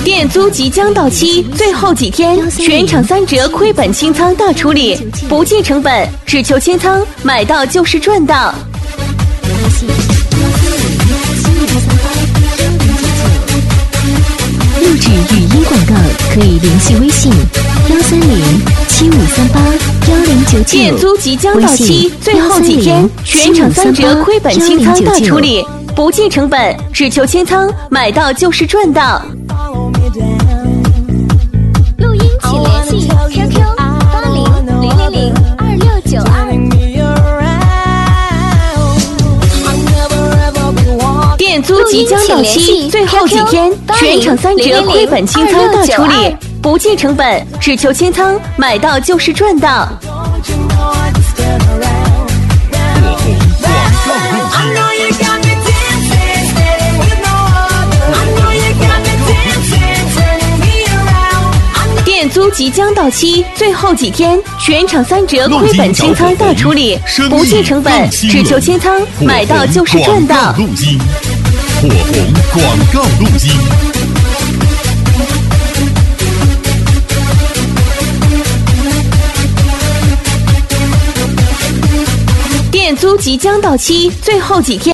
店租即将到期，最后几天，全场3折，亏本清仓大处理，不计成本，只求清仓，买到就是赚到。 录制语音广告可以联系微信13075381099。 店租即将到期，最后几天，全场3折，亏本清仓大处理，不计成本，只求清仓，买到就是赚到。 录音请联系 QQ800002。 店租即将到期，最后几天，全场3折，亏本清仓大处理，不计成本，只求清仓，买到就是赚到。店租即将到期，最后几天，全场3折，亏本清仓大处理，不计成本，只求清仓，买到就是赚到。 火红广告录音。 店租即将到期，最后几天。